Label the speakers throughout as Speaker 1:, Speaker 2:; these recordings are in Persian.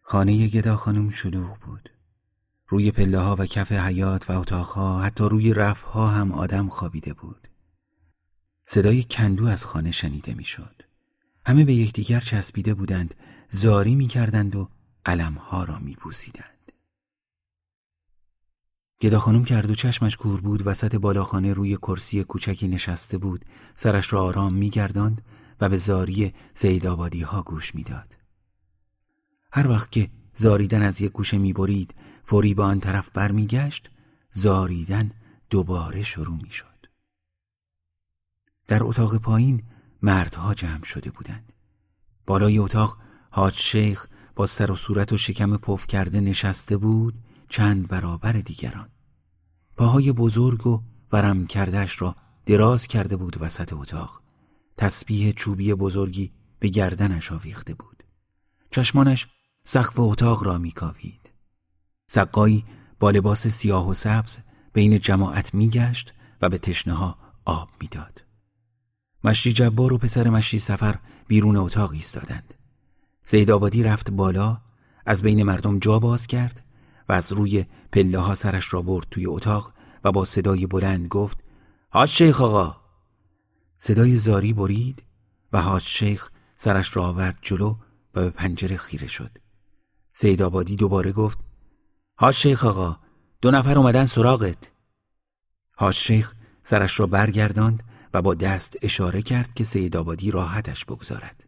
Speaker 1: خانه گدا خانم شلوغ بود. روی پله ها و کف حیاط و اتاقها، حتی روی رف ها هم آدم خوابیده بود. صدای کندو از خانه شنیده می شد. همه به یکدیگر چسبیده بودند، زاری می کردند و علمها را می بوسیدند. گدا خانم که هر دو چشمش کور بود وسط بالاخانه روی کرسی کوچکی نشسته بود، سرش را آرام می گرداند و به زاری سیدآبادی ها گوش می داد. هر وقت که زاریدن از یک گوشه می برید، فوری به آن طرف بر می گشت، زاریدن دوباره شروع می شد. در اتاق پایین مردها جمع شده بودند. بالای اتاق حاج شیخ با سر و صورت و شکم پف کرده نشسته بود، چند برابر دیگران. پاهای بزرگ و ورم کردهش را دراز کرده بود وسط اتاق. تسبیح چوبی بزرگی به گردنش آویخته بود. چشمانش سقف اتاق را میکاوید. سقایی با لباس سیاه و سبز بین جماعت میگشت و به تشنه‌ها آب میداد. مشتی جبار و پسر مشتی سفر بیرون اتاق ایستادند. سیدآبادی رفت بالا، از بین مردم جا باز کرد و از روی پله ها سرش را برد توی اتاق و با صدای بلند گفت: حاج شیخ آقا. صدای زاری برید و حاج شیخ سرش را آورد جلو و به پنجره خیره شد. سیدآبادی دوباره گفت: حاج شیخ آقا، 2 نفر اومدن سراغت. حاج شیخ سرش را برگرداند و با دست اشاره کرد که سیدآبادی راحتش بگذارد.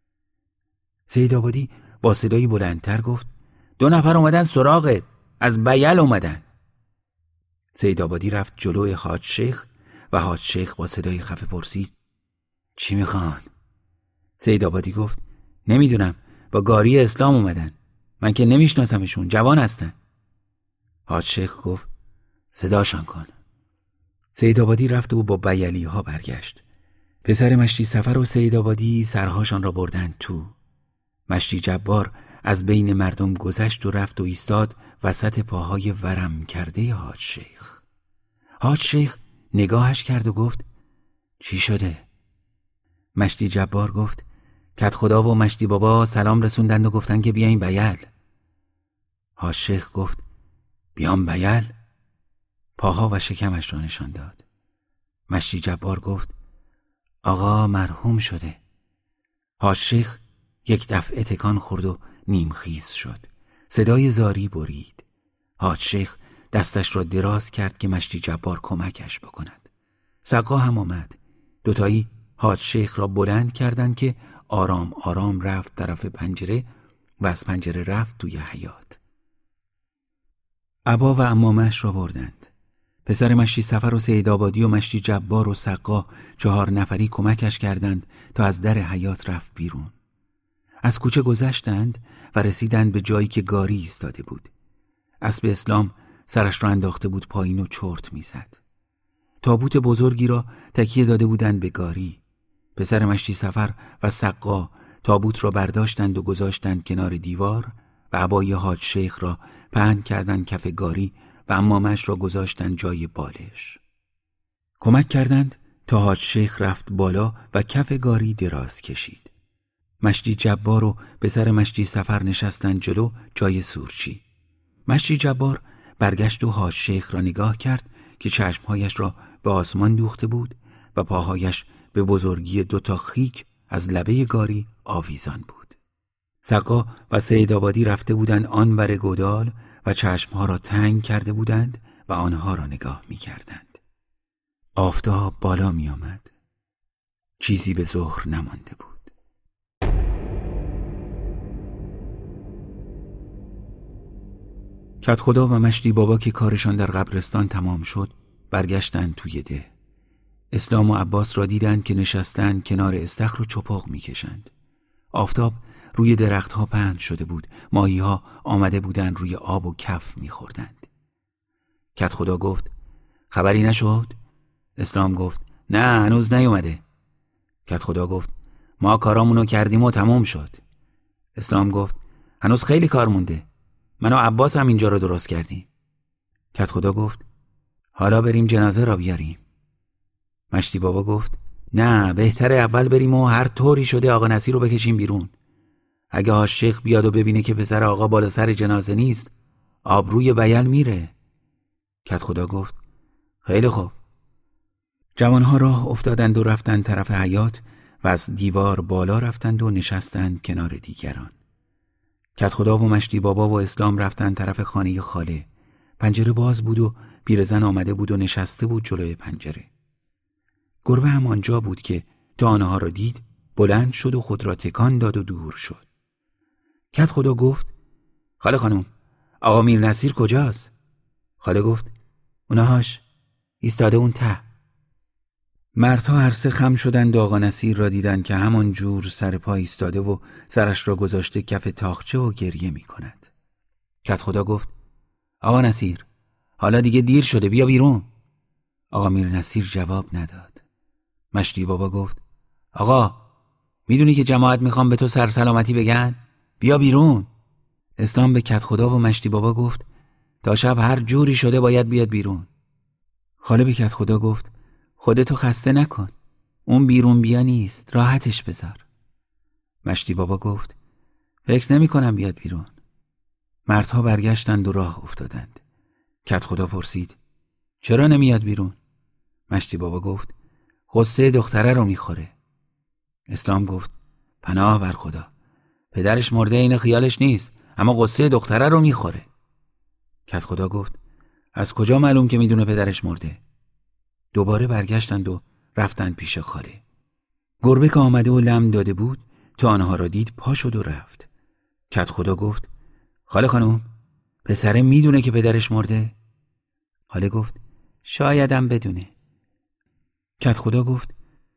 Speaker 1: سیدآبادی با صدای بلندتر گفت: 2 نفر اومدن سراغت، از بیل اومدن. سیدآبادی رفت جلوی حاج شیخ و حاج شیخ با صدای خفه پرسید: چی میخوان؟ سیدآبادی گفت: نمیدونم، با گاری اسلام اومدن، من که نمیشناسمشون، جوان هستن. حاج شیخ گفت: صداشان کن. سیدآبادی رفت و با بیلی ها برگشت. پسر مشتی سفر و سیدآبادی سرهاشان را بردند تو. مشتی جبار از بین مردم گذشت و رفت و ایستاد وسط پاهای ورم کرده حاج شیخ. حاج شیخ نگاهش کرد و گفت: چی شده؟ مشتی جبار گفت: کت خدا و مشتی بابا سلام رسوندند و گفتن که بیاین بیل. حاج شیخ گفت: بیام بیل؟ پاها و شکمش را نشان داد. مشتی جبار گفت: آقا مرحوم شده. حاج شیخ یک دفعه تکان خورد و نیمخیز شد. صدای زاری برید. حاج شیخ دستش را دراز کرد که مشتی جبار کمکش بکند. سقا هم آمد. دوتایی حاج شیخ را بلند کردند که آرام آرام رفت طرف پنجره و از پنجره رفت توی حیاط. عبا و عمامش را بردند. پسر مشتی سفر و سیدآبادی و مشتی جبار و سقا 4 نفری کمکش کردند تا از در حیاط رفت بیرون. از کوچه گذشتند و رسیدند به جایی که گاری ایستاده بود. اسب اسلام سرش را انداخته بود پایین و چرت میزد. تابوت بزرگی را تکیه داده بودند به گاری. پسر مشتی سفر و سقا تابوت را برداشتند و گذاشتند کنار دیوار و عبای حاج شیخ را پهن کردند کف گاری و عمامش را گذاشتند جای بالش. کمک کردند تا حاج شیخ رفت بالا و کف گاری دراز کشید. مشتی جبار و پسر مشتی سفر نشستند جلو جای سورچی. مشتی جبار برگشت و حاج شیخ را نگاه کرد که چشمهایش را به آسمان دوخته بود و پاهایش به بزرگی 2 خیک از لبه گاری آویزان بود. سقا و سیدآبادی رفته بودند آنور گودال و چشمها را تنگ کرده بودند و آنها را نگاه می کردند. آفتاب بالا می آمد. چیزی به ظهر نمانده بود. کت خدا و مشتی بابا که کارشان در قبرستان تمام شد برگشتند توی ده. اسلام و عباس را دیدند که نشستند کنار استخر و چپاق میکشند. آفتاب روی درختها پهن شده بود. ماهی‌ها آمده بودند روی آب و کف میخوردند. کت خدا گفت: خبری نشد؟ اسلام گفت: نه هنوز نیومده. کت خدا گفت: ما کارامونو کردیم و تمام شد. اسلام گفت: هنوز خیلی کار مونده. من و عباس هم اینجا رو درست کردیم. کت خدا گفت: حالا بریم جنازه را بیاریم. مشتی بابا گفت: نه بهتره اول بریم و هر طوری شده آقا نصیر رو بکشیم بیرون. اگه حاج شیخ بیاد و ببینه که پسر آقا بالا سر جنازه نیست، آبروی بیل میره. کدخدا گفت خیلی خوب. جوانها راه افتادند و رفتند طرف حیاط و از دیوار بالا رفتند و نشستند کنار دیگران. کدخدا و مشتی بابا و اسلام رفتند طرف خانه خاله. پنجره باز بود و پیرزن آمده بود و نشسته بود جلوی پنجره. گربه هم آنجا بود که تا آنها را دید بلند شد و خود را تکان داد و دور شد. کدخدا گفت خاله خانم، آقا میر نصیر کجاست؟ خاله گفت اونهاش ایستاده اون ته. مردها هر سه خم شدند و آقا نصیر را دیدند که همان جور سر پا ایستاده و سرش را گذاشته کف تاقچه و گریه می کند. کدخدا گفت آقا نصیر، حالا دیگه دیر شده، بیا بیرون. آقا میر نصیر جواب نداد. مشتی بابا گفت آقا میدونی که جماعت میخوام به تو سرسلامتی بگن؟ بیا بیرون. اسلام به کدخدا و مشتی بابا گفت تا شب هر جوری شده باید بیاد بیرون. خاله به کدخدا گفت خودتو خسته نکن، اون بیرون بیا نیست، راحتش بذار. مشتی بابا گفت فکر نمی کنم بیاد بیرون. مردها برگشتند و راه افتادند. کدخدا پرسید چرا نمیاد بیرون؟ مشتی بابا گفت غصه دختره رو میخوره. اسلام گفت پناه بر خدا، پدرش مرده این خیالش نیست، اما غصه دختره رو میخوره. کدخدا گفت از کجا معلوم که میدونه پدرش مرده؟ دوباره برگشتند و رفتند پیش خاله. گربه که آمده و لم داده بود تا آنها را دید پا شد و رفت. کدخدا گفت خاله خانم، پسره میدونه که پدرش مرده؟ خاله گفت شایدم بدونه. کدخدا گفت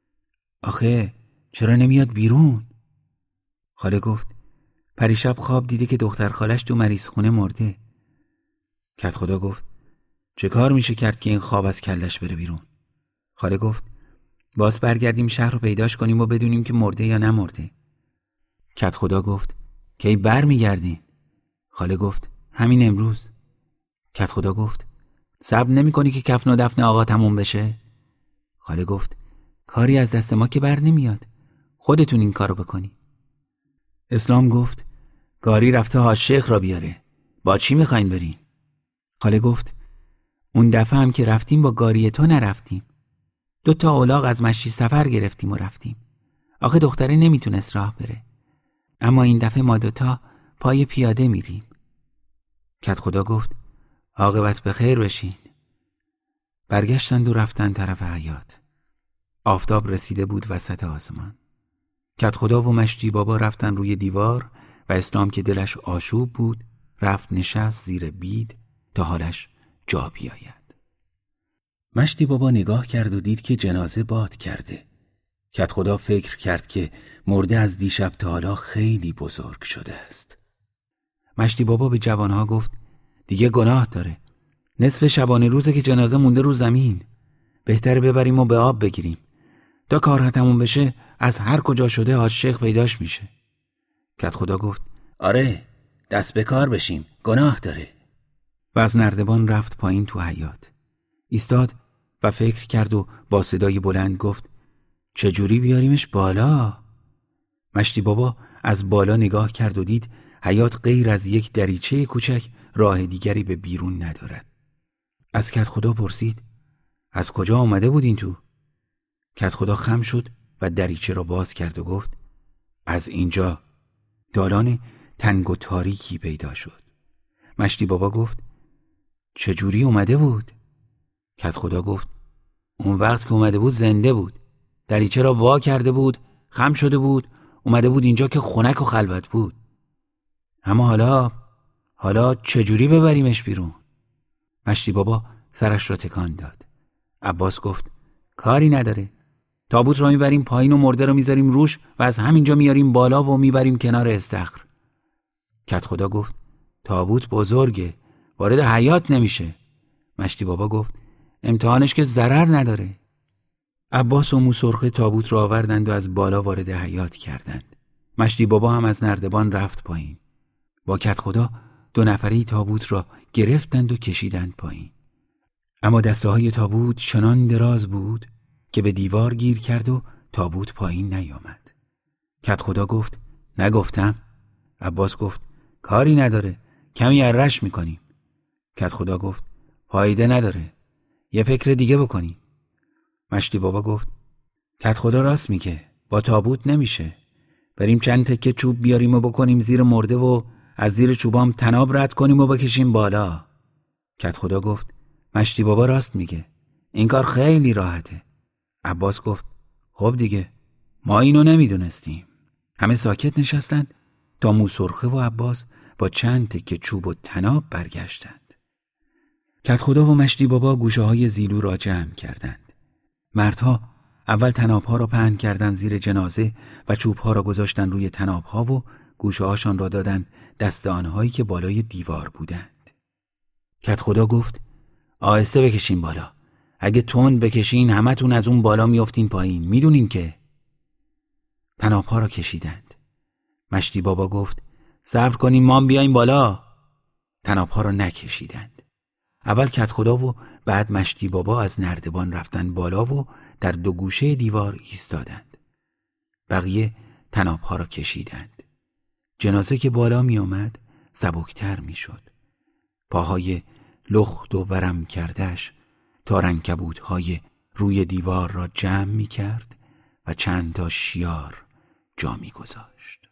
Speaker 1: آخه چرا نمیاد بیرون؟ خاله گفت پریشب خواب دیده که دختر خالش تو مریض خونه مرده. کدخدا گفت چه کار میشه کرد که این خواب از کلش بره بیرون؟ خاله گفت باز برگردیم شهر رو پیداش کنیم و بدونیم که مرده یا نمرده. کدخدا گفت کی بر میگردین؟ خاله گفت همین امروز. کدخدا گفت صبر نمی کنی که کفن و دفن آقا تموم بشه؟ خاله گفت کاری از دست ما که بر نمیاد، خودتون این کارو بکنی. اسلام گفت گاری رفته حاج شیخ را بیاره، با چی میخواین برین؟ خاله گفت اون دفعه هم که رفتیم با گاری تو نرفتیم، 2 الاغ از مشی سفر گرفتیم و رفتیم. آخه دختره نمیتونست راه بره، اما این دفعه ما 2 پای پیاده میریم. کدخدا گفت عاقبت به خیر بشین. برگشتند و رفتند طرف حیاط. آفتاب رسیده بود وسط آسمان. کدخدا و مشتی بابا رفتن روی دیوار و اسلام که دلش آشوب بود رفت نشست زیر بید تا حالش جا بیاید. مشتی بابا نگاه کرد و دید که جنازه باد کرده. کدخدا فکر کرد که مرده از دیشب تا حالا خیلی بزرگ شده است. مشتی بابا به جوانها گفت دیگه گناه داره، نصف شبانه روزه که جنازه مونده رو زمین، بهتره ببریم و به آب بگیریم، تا کار تموم بشه از هر کجا شده حاج شیخ پیداش میشه. کدخدا گفت آره دست به کار بشیم، گناه داره. و از نردبان رفت پایین تو حیاط. ایستاد و فکر کرد و با صدای بلند گفت چجوری بیاریمش بالا؟ مشتی بابا از بالا نگاه کرد و دید حیاط غیر از یک دریچه کوچک راه دیگری به بیرون ندارد. از کدخدا پرسید از کجا آمده بود این تو؟ کدخدا خم شد و دریچه را باز کرد و گفت از اینجا. دالان تنگ و تاریکی پیدا شد. مشتی بابا گفت چجوری اومده بود؟ کدخدا گفت اون وقت که اومده بود زنده بود، دریچه را وا کرده بود، خم شده بود، اومده بود اینجا که خنک و خلوت بود. اما حالا چجوری ببریمش بیرون؟ مشتی بابا سرش را تکان داد. عباس گفت کاری نداره، تابوت را میبریم پایین و مرده را میذاریم روش و از همینجا میاریم بالا و میبریم کنار استخر. کدخدا گفت تابوت بزرگه، وارد حیاط نمیشه. مشتی بابا گفت امتحانش که ضرر نداره. عباس و موسرخه تابوت را آوردند و از بالا وارد حیاط کردند. مشتی بابا هم از نردبان رفت پایین. با کدخدا 2 نفری تابوت را گرفتند و کشیدند پایین. اما دسته های تابوت چنان دراز بود که به دیوار گیر کرد و تابوت پایین نیامد. کدخدا گفت نگفتم؟ عباس گفت کاری نداره، کمی ارش میکنیم. کدخدا گفت فایده نداره، یه فکر دیگه بکنیم. مشتی بابا گفت کدخدا راست میگه، با تابوت نمیشه. بریم چند تکه چوب بیاریم و بکنیم زیر مرده و از زیر چوبام تناب رد کنیم و بکشیم بالا. کدخدا گفت مشتی بابا راست میگه، این کار خیلی راحته. عباس گفت خب دیگه، ما اینو نمیدونستیم. همه ساکت نشستند تا موسرخه و عباس با چند تکه چوب و تناب برگشتند. کدخدا و مشتی بابا گوشه های زیلو را جمع کردند. مردها اول تنابها را پهن کردند زیر جنازه و چوبها را گذاشتند روی تنابها و گوشه هاشان را دادند دست آنهایی که بالای دیوار بودند. کدخدا گفت آهسته بکشین بالا، اگه تند بکشین همتون از اون بالا میافتین پایین، میدونین که. تنابها را کشیدند. مشتی بابا گفت صبر کنین ما بیایم بالا. تنابها را نکشیدند. اول کدخدا و بعد مشتی بابا از نردبان رفتن بالا و در دو گوشه دیوار ایستادند. بقیه تنابها را کشیدند. جنازه که بالا می آمد سبکتر می شد. پاهای لخت و ورم کردش تارنکبوت‌های روی دیوار را جمع می کرد و چند تا شیار جا می گذاشت.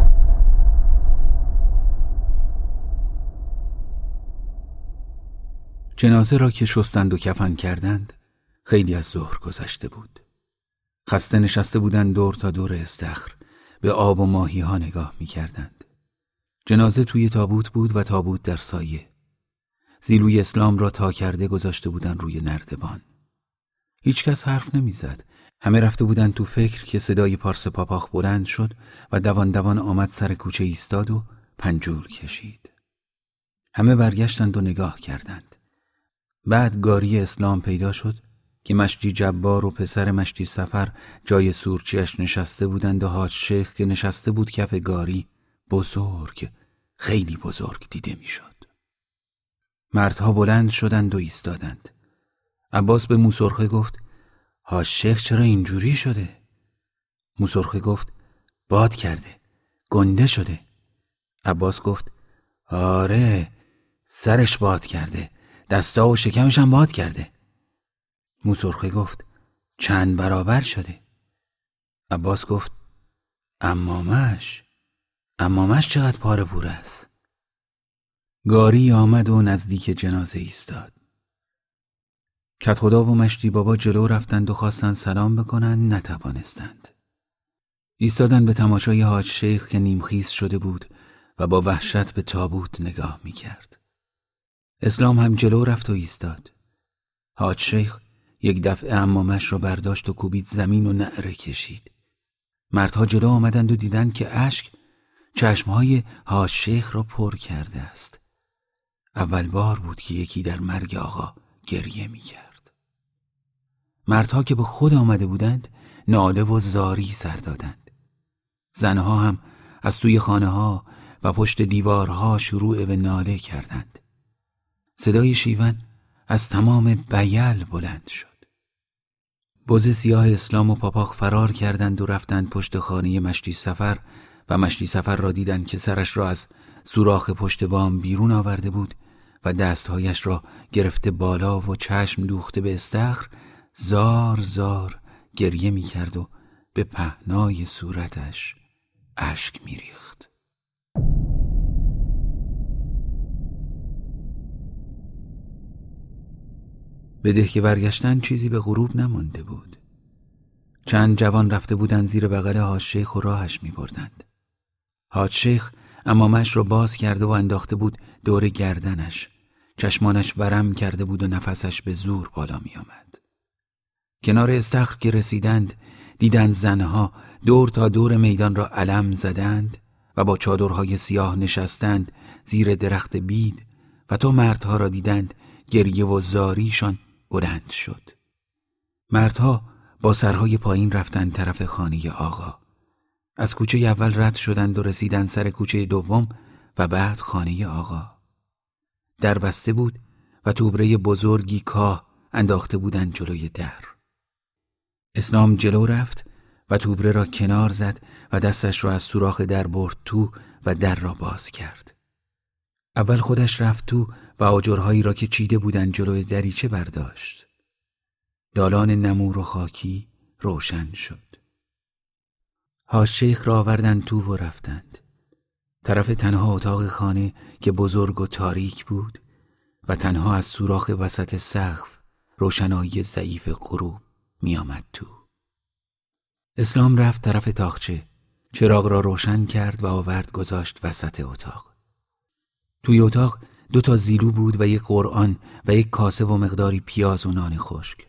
Speaker 1: جنازه را که شستند و کفن کردند خیلی از ظهر گذشته بود. خسته نشسته بودند دور تا دور استخر، به آب و ماهی ها نگاه می کردند. جنازه توی تابوت بود و تابوت در سایه. زیلوی اسلام را تا کرده گذاشته بودند روی نردبان. هیچ کس حرف نمی زد. همه رفته بودند تو فکر که صدای پارس پاپاخ بلند شد و دوان دوان آمد سر کوچه ایستاد و پنجول کشید. همه برگشتند و نگاه کردند. بعد گاری اسلام پیدا شد که مشتی جبار و پسر مشتی سفر جای سورچیش نشسته بودند و حاج شیخ که نشسته بود کف گاری بزرگ، خیلی بزرگ دیده میشد. مردها بلند شدند و ایستادند. عباس به موسرخه گفت حاج شیخ چرا اینجوری شده؟ موسرخه گفت باد کرده، گنده شده. عباس گفت آره، سرش باد کرده، دستا و شکمش هم باد کرده. موسرخه گفت چند برابر شده. عباس گفت عمامش چقدر پاره پوره است. گاری آمد و نزدیک جنازه ایستاد. کدخدا و مشتی بابا جلو رفتند و خواستند سلام بکنند، نتوانستند. ایستادند به تماشای حاج شیخ که نیمخیز شده بود و با وحشت به تابوت نگاه می‌کرد. اسلام هم جلو رفت و ایستاد. حاج شیخ یک دفعه عمامش را برداشت و کوبید زمین و نعره کشید. مردها جلو آمدند و دیدند که اشک چشمهای حاج شیخ را پر کرده است. اول بار بود که یکی در مرگ آقا گریه می کرد. مردها که به خود آمده بودند ناله و زاری سر دادند. زنها هم از توی خانه ها و پشت دیوارها شروع به ناله کردند. صدای شیون از تمام بیل بلند شد. بز سیاه اسلام و پاپاخ فرار کردند و رفتند پشت خانه مشتی سفر و مشتی سفر را دیدند که سرش را از سوراخ پشت بام بیرون آورده بود و دستهایش را گرفته بالا و چشم دوخته به استخر زار زار گریه می کرد و به پهنای صورتش اشک می ریخت. به ده که برگشتن چیزی به غروب نمانده بود. چند جوان رفته بودند زیر بغل حاج شیخ و راهش می بردند. حاج شیخ عمامش را باز کرده و انداخته بود دور گردنش. چشمانش ورم کرده بود و نفسش به زور بالا می آمد. کنار استخر که رسیدند دیدند زنها دور تا دور میدان را علم زدند و با چادرهای سیاه نشستند زیر درخت بید و تا مردها را دیدند گریه و زاریشان بلند شد. مردها با سرهای پایین رفتند طرف خانه آقا. از کوچه اول رد شدند و رسیدند سر کوچه دوم و بعد خانه آقا. در بسته بود و توبره بزرگی کاه انداخته بودند جلوی در. اسلام جلو رفت و توبره را کنار زد و دستش را از سوراخ در برد تو و در را باز کرد. اول خودش رفت تو و آجرهایی را که چیده بودند جلوی دریچه برداشت. دالان نمور و خاکی روشن شد. حاج شیخ را آوردند تو و رفتند. طرف تنها اتاق خانه که بزرگ و تاریک بود و تنها از سوراخ وسط سقف روشنایی ضعیف غروب می آمد تو. اسلام رفت طرف تاقچه، چراغ را روشن کرد و آورد گذاشت وسط اتاق. توی اتاق 2 زیلو بود و 1 قرآن و 1 کاسه و مقداری پیاز و نان خشک.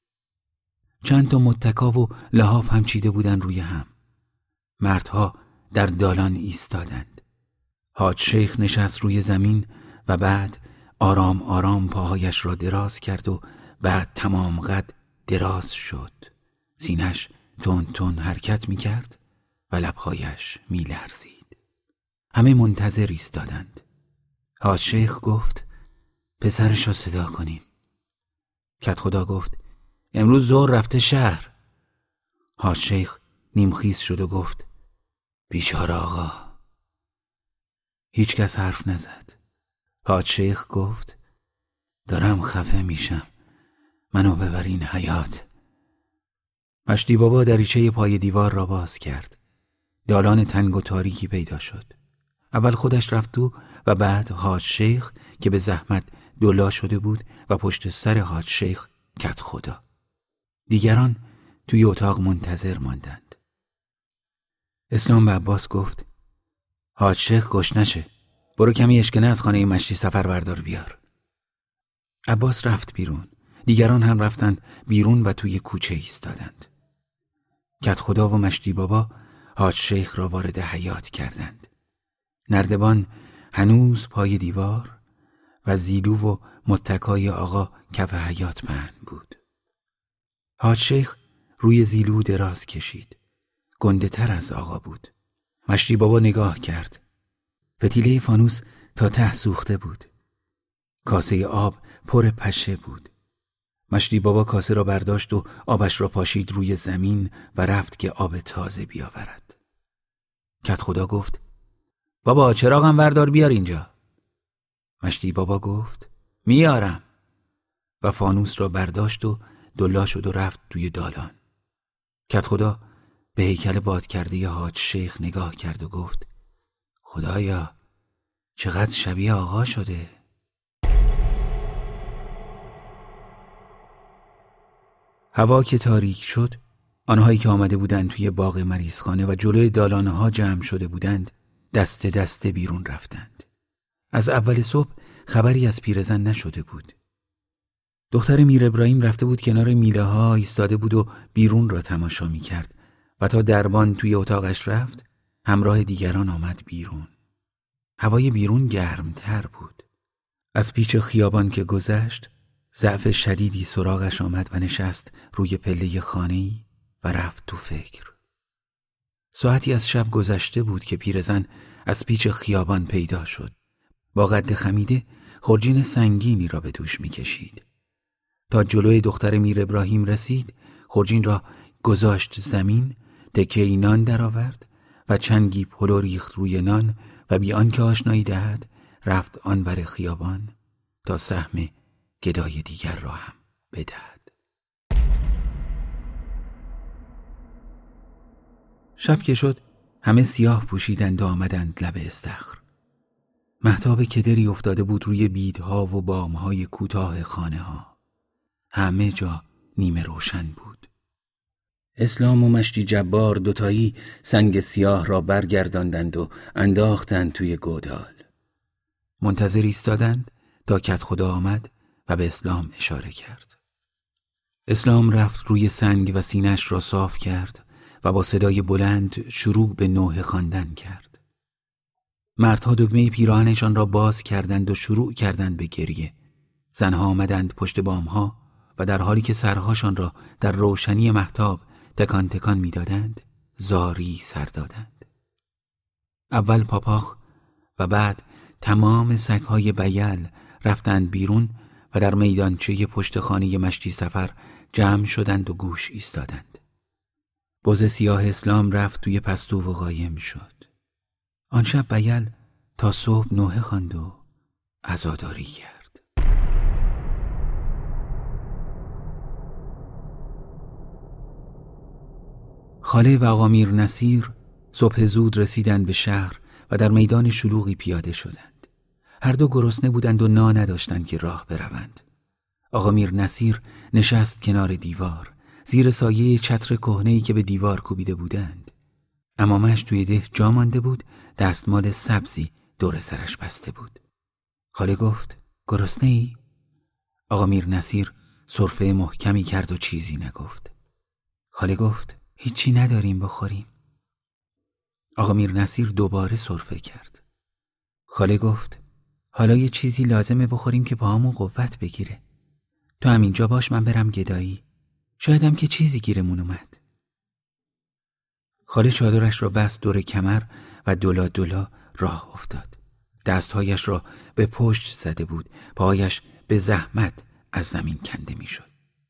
Speaker 1: چند تا متکا و لحاف هم چیده بودن روی هم. مردها در دالان ایستادند. حاج شیخ نشست روی زمین و بعد آرام آرام پاهایش را دراز کرد و بعد تمام قد دراز شد. سینش تون تون حرکت می کرد و لبهایش می لرزید. همه منتظر ایستادند. حاج شیخ گفت پسرش را صدا کنین. کدخدا گفت امروز ظهر رفته شهر. حاج شیخ نیمخیز شد و گفت بیچاره آقا. هیچ کس حرف نزد. حاج شیخ گفت دارم خفه میشم، منو ببرین حیاط. مشتی بابا دریچه پای دیوار را باز کرد. دالان تنگ و تاریکی پیدا شد. اول خودش رفت تو و بعد حاج شیخ که به زحمت دولا شده بود و پشت سر حاج شیخ کدخدا. دیگران توی اتاق منتظر ماندند. اسلام به عباس گفت حاج شیخ گشنشه، برو کمی اشکنه از خانه مشتی سفر بردار بیار. عباس رفت بیرون. دیگران هم رفتند بیرون و توی کوچه ایستادند. کدخدا و مشتی بابا حاج شیخ را وارد حیاط کردند. نردبان هنوز پای دیوار و زیلو و متکای آقا کف حیاط پهن بود. حاج شیخ روی زیلو دراز کشید. گنده تر از آقا بود. مشتی بابا نگاه کرد. فتیله فانوس تا ته سوخته بود. کاسه آب پر پشه بود. مشتی بابا کاسه را برداشت و آبش را پاشید روی زمین و رفت که آب تازه بیاورد. کدخدا گفت بابا چراغم بردار بیار اینجا. مشتی بابا گفت میارم و فانوس را برداشت و دلا شد و رفت توی دالان. کدخدا به هیکل باد کرده حاج شیخ نگاه کرد و گفت خدایا چقدر شبیه آقا شده. هوا که تاریک شد، آنهایی که آمده بودند توی باغ مریضخانه و جلوی دالانها جمع شده بودند دسته دسته بیرون رفتند. از اول صبح خبری از پیرزن نشده بود. دختر میر ابراهیم رفته بود کنار میله ها ایستاده بود و بیرون را تماشا می کرد و تا دربان توی اتاقش رفت همراه دیگران آمد بیرون. هوای بیرون گرمتر بود. از پیچ خیابان که گذشت ضعف شدیدی سراغش آمد و نشست روی پله خانه‌ای و رفت تو فکر. ساعتی از شب گذشته بود که پیرزن از پیچ خیابان پیدا شد. با قد خمیده خورجین سنگینی را به دوش می کشید. تا جلوی دختر میر ابراهیم رسید خورجین را گذاشت زمین، تکه‌ای نان درآورد و چنگی پلو ریخت روی نان و بی آنکه آشنایی دهد رفت آنور خیابان تا سهم گدای دیگر را هم بدهد. شب که شد همه سیاه پوشیدند و آمدند لب استخر. مهتاب کدری افتاده بود روی بیدها و بامهای کوتاه خانه ها. همه جا نیمه روشن بود. اسلام و مشتی جبار دوتایی سنگ سیاه را برگرداندند و انداختند توی گودال. منتظر ایستادند تا کدخدا آمد و به اسلام اشاره کرد. اسلام رفت روی سنگ و سینه‌اش را صاف کرد و با صدای بلند شروع به نوحه خواندن کرد. مردها دگمه پیراهنشان را باز کردند و شروع کردند به گریه. زنها آمدند پشت بامها و در حالی که سرهاشان را در روشنی مهتاب تکان تکان می دادند زاری سر دادند. اول پاپاخ و بعد تمام سگهای بیل رفتند بیرون و در میدانچه پشت خانه مشتی سفر جمع شدند و گوش ایستادند. بز سیاه اسلام رفت توی پستو و قایم شد. آن شب بیل تا صبح نوحه خواند و عزاداری کرد. خاله و آقا میر نصیر صبح زود رسیدند به شهر و در میدان شلوغی پیاده شدند. هر دو گرسنه بودند و نا نداشتند که راه بروند. آقا میر نصیر نشست کنار دیوار، زیر سایه چتر کهنه‌ای که به دیوار کوبیده بودند. عمامه‌اش توی ده جا مانده بود، دستمال سبزی دور سرش بسته بود. خاله گفت: گرسنه‌ای؟ آقا میر نصیر سرفه محکمی کرد و چیزی نگفت. خاله گفت: هیچی نداریم بخوریم. آقا میر نصیر دوباره سرفه کرد. خاله گفت: حالا یه چیزی لازمه بخوریم که پاهامون قوت بگیره. تو همینجا باش، من برم گدایی. شایدم که چیزی گیرمون اومد. خاله چادرش را بست دور کمر و دلا دلا راه افتاد. دستهایش را به پشت زده بود، پایش به زحمت از زمین کنده میشد.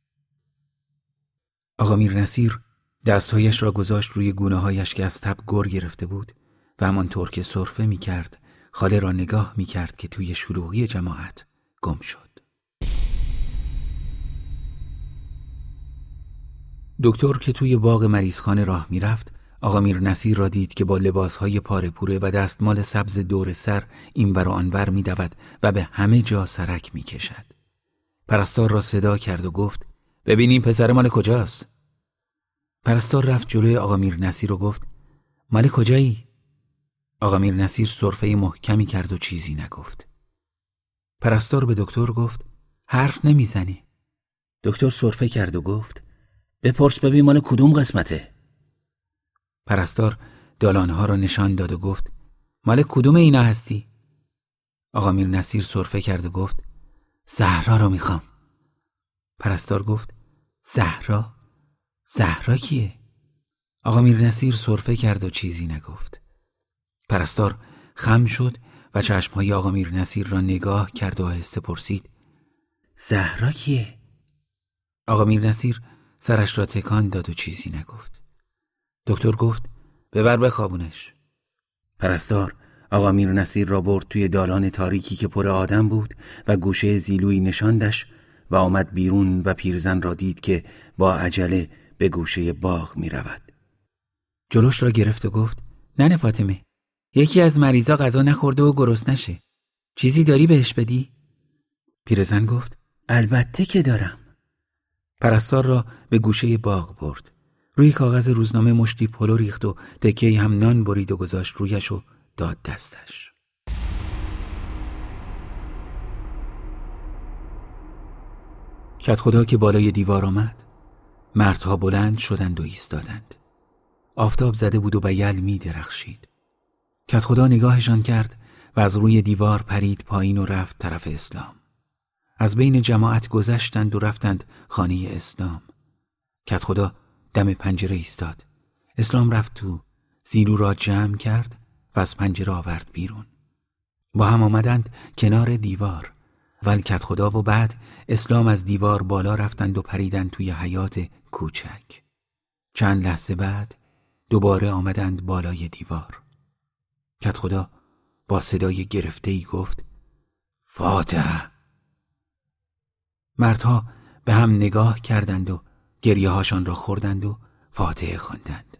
Speaker 1: آقا میر نصیر دستهایش را گذاشت روی گونه‌هایش که از تب گر گرفته بود و همانطور که سرفه می‌کرد خاله را نگاه می‌کرد که توی شلوغی جماعت گم شد. دکتر که توی باغ مریضخانه راه می‌رفت، آقا میر نصیر را دید که با لباسهای پاره پوره و دستمال سبز دور سر اینور و آنور می‌دود و به همه جا سرک می‌کشد. پرستار را صدا کرد و گفت: ببینیم پسر مال کجاست؟ پرستار رفت جلوی آقا میر نصیر و گفت: مال کجایی؟ آقا میر نصیر سرفه محکمی کرد و چیزی نگفت. پرستار به دکتر گفت: حرف نمیزنی. دکتر سرفه کرد و گفت: بپرس ببین مال کدوم قسمته. پرستار دالانها را نشان داد و گفت: مال کدوم اینا هستی؟ آقا میر نصیر سرفه کرد و گفت: زهرا رو میخوام. پرستار گفت: زهرا؟ زهرا کیه؟ آقا میر نصیر سرفه کرد و چیزی نگفت. پرستار خم شد و چشمهای آقا میر نصیر را نگاه کرد و آهسته پرسید: زهرا کیه؟ آقا میر نصیر سرش را تکان داد و چیزی نگفت. دکتر گفت: ببر بخوابونش. پرستار آقا میر نصیر را برد توی دالان تاریکی که پر آدم بود و گوشه زیلویی نشاندش و آمد بیرون و پیرزن را دید که با عجله به گوشه باغ می رود. جلوش را گرفت و گفت: ننه فاطمه، یکی از مریضا غذا نخورده و گرسنشه. چیزی داری بهش بدی؟ پیرزن گفت: البته که دارم. پرستار را به گوشه باغ برد. روی کاغذ روزنامه مشتی پلو ریخت و تکه‌ای هم نان برید و گذاشت رویش و داد دستش. کدخدا که بالای دیوار آمد، مردها بلند شدند و ایستادند. آفتاب زده بود و بیل می درخشید. کدخدا نگاهشان کرد و از روی دیوار پرید پایین و رفت طرف اسلام. از بین جماعت گذشتند و رفتند خانه اسلام. کدخدا دم پنجره ایستاد. اسلام رفت تو، زیلو را جمع کرد و از پنجره آورد بیرون. با هم آمدند کنار دیوار. ول کدخدا و بعد اسلام از دیوار بالا رفتند و پریدند توی حیاط کوچک. چند لحظه بعد دوباره آمدند بالای دیوار. کدخدا با صدای گرفته‌ای گفت: فاتحه. مردها به هم نگاه کردند و گریه هاشان را خوردند و فاتحه خواندند.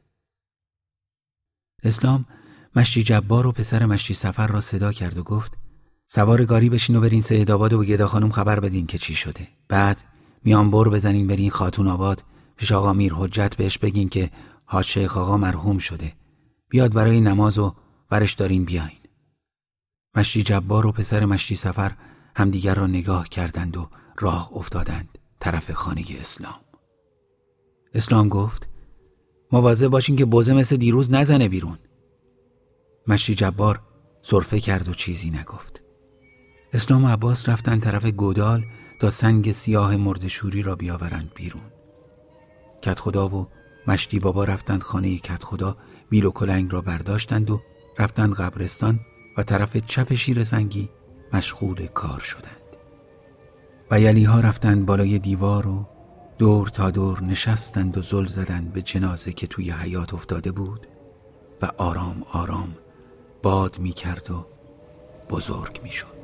Speaker 1: اسلام مشتی جبار و پسر مشتی سفر را صدا کرد و گفت: سوار گاری بشین و برین سید آباد و به گدا خانم خبر بدین که چی شده. بعد میان بر بزنین برین خاتون آباد پیش آقا میر حجت، بهش بگین که حاج شیخ آقا مرحوم شده، بیاد برای نماز و ورش دارین بیاین. مشتی جبار و پسر مشتی سفر همدیگر را نگاه کردند و راه افتادند طرف خانه اسلام. اسلام گفت: مواظب باشین که بوزه مثل دیروز نزنه بیرون. مشتی جبار سرفه کرد و چیزی نگفت. اسلام و عباس رفتن طرف گودال تا سنگ سیاه مردشوری را بیاورند بیرون. کدخدا و مشتی بابا رفتند خانه کدخدا، بیل و کلنگ را برداشتند و رفتند قبرستان و طرف چپ شیر سنگی مشغول کار شدند. و یلی ها رفتند بالای دیوار و دور تا دور نشستند و زل زدند به جنازه که توی حیاط افتاده بود و آرام آرام باد میکرد و بزرگ میشد.